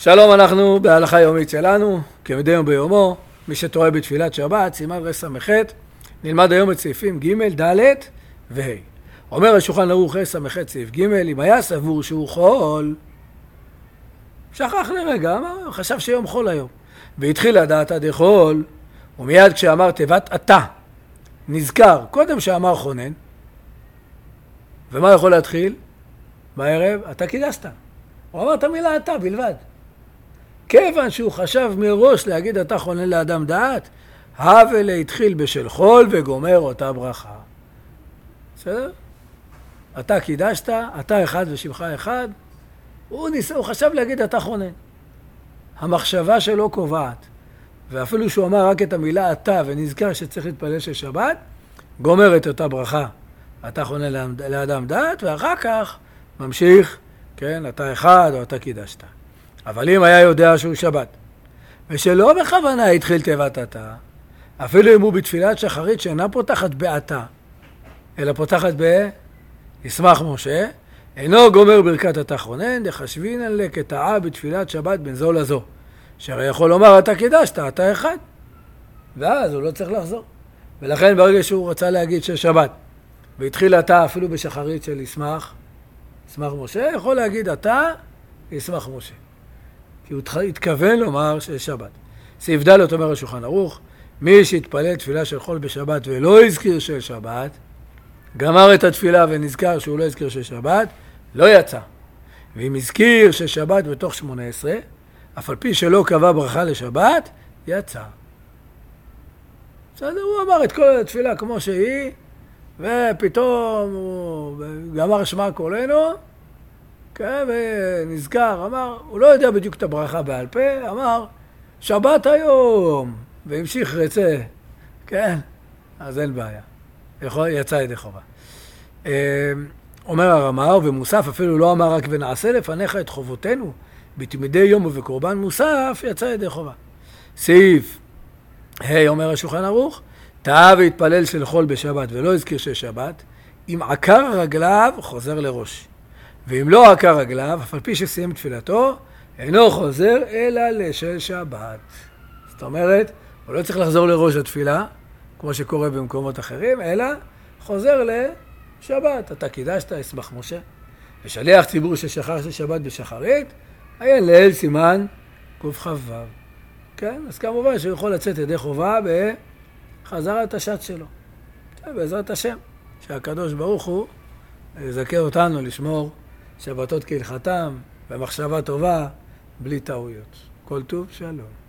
שלום, אנחנו בהלכה יומית שלנו, כמדי יום ביומו, מי שטועה בתפילת שבת, סימן רס"ח, נלמד היום את סעיפים ג', ד' וה'. אומר השולחן ערוך רס"ח סעיף ג', אם היה סבור שהוא חול, שכח לרגע, חשב שיום חול היום, והתחיל לדעת עד חול, ומיד כשאמר תיבת אתה, נזכר, קודם שאמר חונן, ומה יכול להתחיל? בערב, אתה קידשת. הוא אמר את המילה אתה בלבד. כיוון שהוא חשב מראש להגיד אתה חונן לאדם דעת, הווה להתחיל בשל חול וגומר אותה ברכה. בסדר? אתה קידשת, אתה אחד ושמך אחד, הוא חשב להגיד אתה חונן. המחשבה שלו קובעת, ואפילו שהוא אמר רק את המילה אתה ונזכר שצריך להתפלל של שבת, גומר את אותה ברכה. אתה חונן לאדם דעת, ואחר כך ממשיך, כן, אתה אחד או אתה קידשת. אבל אם היה יודע שהוא שבת, ושלא בכוונה התחיל תיבת אתה, אפילו אם הוא בתפילת שחרית שאינה פותחת באתה, אלא פותחת ישמח משה, אינו גומר ברכת אתה חונן, דחשבינן לכתאה בתפילת שבת בין זו לזו, שהרי יכול לומר אתה קידשת, אתה אחד, ואז הוא לא צריך לחזור. ולכן ברגע שהוא רצה להגיד ששבת, והתחיל אתה אפילו בשחרית של ישמח משה, יכול להגיד אתה ישמח משה. כי הוא התכוון לומר ששבת. סעיף ד' אומר השולחן ערוך, מי שהתפלל תפילה של חול בשבת ולא הזכיר של שבת, גמר את התפילה ונזכר שהוא לא הזכיר של שבת, לא יצא. ואם הזכיר של שבת בתוך 18, אף על פי שלא קבע ברכה לשבת, יצא. בסדר, הוא אמר את כל התפילה כמו שהיא, ופתאום הוא גמר שמע קולנו, כן, ונזכר, אמר, הוא לא יודע בדיוק את הברכה בעל פה, אמר, שבת היום, והמשיך רצה, כן, אז אין בעיה, יצא ידי חובה. אומר הרמ"ר, ומוסף אפילו לא אמר רק ונעשה לפניך את חובותינו, בתמידי יום ובקורבן מוסף, יצא ידי חובה. סעיף, אומר השולחן ערוך, טעה והתפלל של חול בשבת ולא הזכיר של שבת, אם עקר רגליו חוזר לראש. ואם לא עקר רגליו, אף על פי שסיים תפילתו, אינו חוזר אלא לשל שבת. זאת אומרת, הוא לא צריך לחזור לראש התפילה, כמו שקורה במקומות אחרים, אלא חוזר לשבת. אתה קידשת, ישמח משה. ושליח ציבור ששכח של שבת בשחרית, היה ליל סימן קכ"ו. כן? אז כמובן שהוא יכול לצאת ידי חובה בחזרת השת שלו. כן, בעזרת השם, שהקדוש ברוך הוא יזכה אותנו לשמור שבתות כהלכתם, במחשבה טובה, בלי טעויות. כל טוב, שלום.